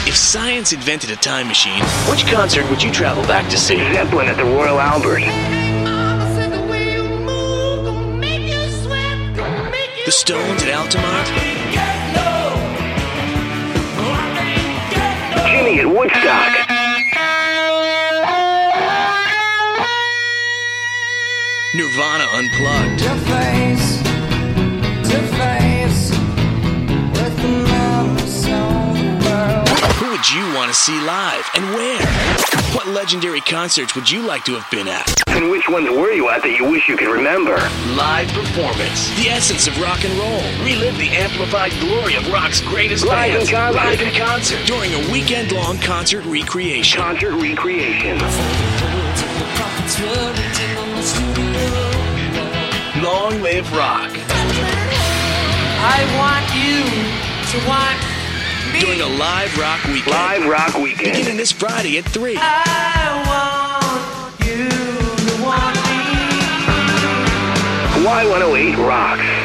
If science invented a time machine, which concert would you travel back to see? Zeppelin at the Royal Albert. The Stones at Altamont? Jimmy at Woodstock. Nirvana Unplugged? To face with the memories of the world. Who would you want to see live and where? What legendary concerts would you like to have been at? And which ones were you at that you wish you could remember? Live performance. The essence of rock and roll. Relive the amplified glory of rock's greatest Live bands. in concert. Live in concert. During a weekend-long concert recreation. Concert recreation. Long live rock. I want you to want me. During a live rock weekend. Live rock weekend. Beginning this Friday at 3. I want you to want me. Y108 rocks.